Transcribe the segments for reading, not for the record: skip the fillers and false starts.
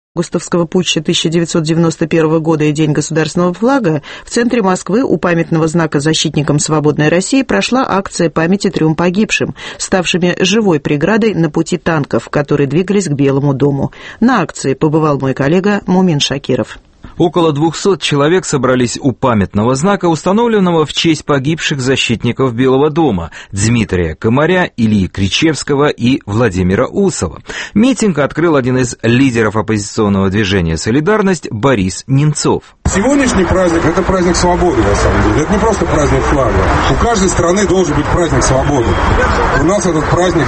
августовского путча 1991 года и День государственного флага, в центре Москвы у памятного знака «Защитникам свободной России» прошла акция памяти 3 погибшим, ставшими живой преградой на пути танков, которые двигались к Белому дому. На акции побывал мой коллега Мумин Шакиров. Около 200 человек собрались у памятного знака, установленного в честь погибших защитников Белого дома Дмитрия Комаря, Ильи Кричевского и Владимира Усова. Митинг открыл один из лидеров оппозиционного движения «Солидарность» Борис Немцов. Сегодняшний праздник – это праздник свободы, на самом деле. Это не просто праздник флага. У каждой страны должен быть праздник свободы. У нас этот праздник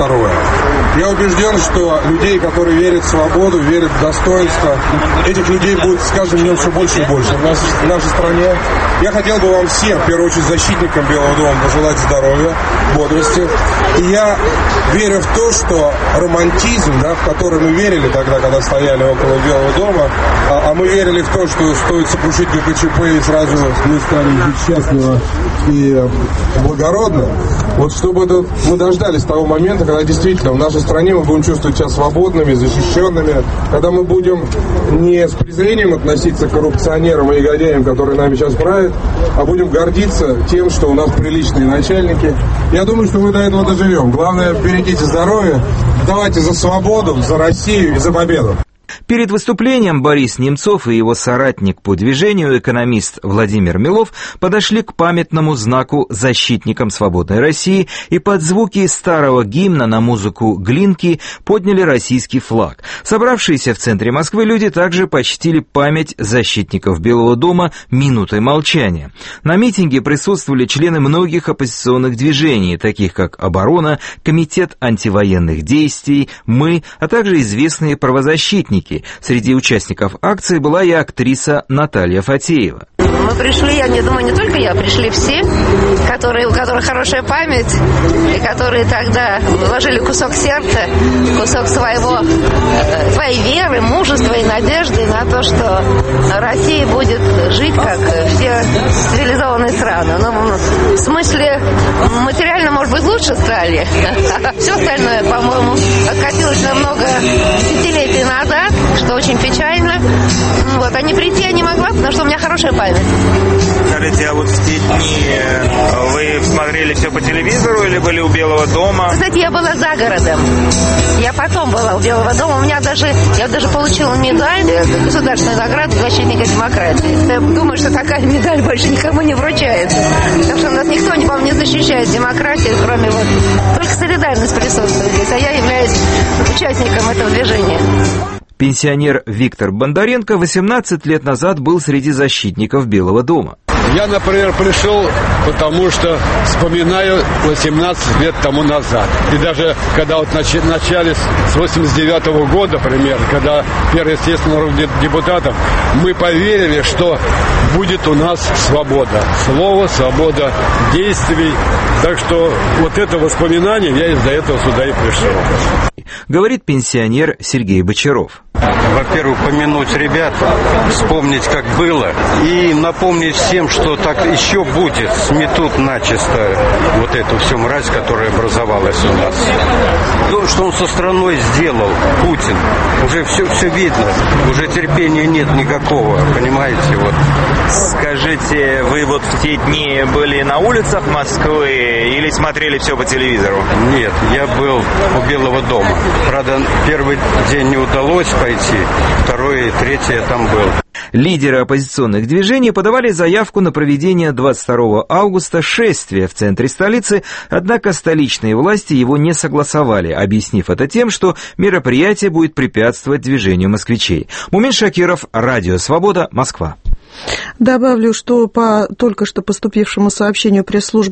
22-е. Я убежден, что людей, которые верят в свободу, верят в достоинство, этих людей будет с каждым днем все больше и больше в нашей стране. Я хотел бы вам всем, в первую очередь защитникам Белого дома, пожелать здоровья, бодрости. И я верю в то, что романтизм, в который мы верили тогда, когда стояли около Белого дома, а мы верили в то, что стоит сокрушить ГКЧП и сразу мы станем жить счастливо и благородно. Вот чтобы мы дождались того момента, когда действительно в нашей стране мы будем чувствовать себя свободными, защищенными, когда мы будем не с презрением относиться к коррупционерам и негодяям, которые нами сейчас правят, а будем гордиться тем, что у нас приличные начальники. Я думаю, что мы до этого доживем. Главное, берегите здоровье, давайте за свободу, за Россию и за победу. Перед выступлением Борис Немцов и его соратник по движению, экономист Владимир Милов, подошли к памятному знаку «Защитникам свободной России» и под звуки старого гимна на музыку Глинки подняли российский флаг. Собравшиеся в центре Москвы люди также почтили память защитников Белого дома минутой молчания. На митинге присутствовали члены многих оппозиционных движений, таких как «Оборона», Комитет антивоенных действий, «Мы», а также известные правозащитники. Среди участников акции была и актриса Наталья Фатеева. Мы пришли, я не думаю, не только я, пришли все, у которых хорошая память, и которые тогда вложили кусок сердца, кусок своей веры, мужества и надежды на то, что Россия будет жить, как все цивилизованные страны. Ну, в смысле, материально, может быть, лучше стали, а все остальное, по-моему, откатилось на много десятилетий назад, что очень печально. Вот, а не прийти я не могла, потому что у меня хорошая память. Скажите, а вот в те дни вы смотрели все по телевизору или были у Белого дома? Кстати, я была за городом. Я потом была у Белого дома. Я даже получила медаль, государственную награду защитника демократии. Я думаю, что такая медаль больше никому не вручается. Потому что у нас никто, по-моему, не защищает демократию, кроме только солидарность присутствует здесь. А я являюсь участником этого движения. Пенсионер Виктор Бондаренко 18 лет назад был среди защитников Белого дома. Я, например, пришел, потому что вспоминаю 18 лет тому назад. И даже когда начали с 89 года, примерно, когда первый съезд народных депутатов, мы поверили, что будет у нас свобода слова, свобода действий. Так что вот это воспоминание, я из-за этого сюда и пришел. Говорит пенсионер Сергей Бочаров. Во-первых, помянуть ребят, вспомнить, как было, и напомнить всем, что так еще будет, сметут начисто вот эту всю мразь, которая образовалась у нас. То, что он со страной сделал, Путин, уже все видно, уже терпения нет никакого, понимаете, вот. Скажите, вы вот в те дни были на улицах Москвы или смотрели все по телевизору? Нет, я был у Белого дома. Правда, первый день не удалось пойти, второй и третий я там был. Лидеры оппозиционных движений подавали заявку на проведение 22 августа шествия в центре столицы, однако столичные власти его не согласовали, объяснив это тем, что мероприятие будет препятствовать движению москвичей. Мумин Шакиров, Радио Свобода, Москва. Добавлю, что по только что поступившему сообщению пресс-службы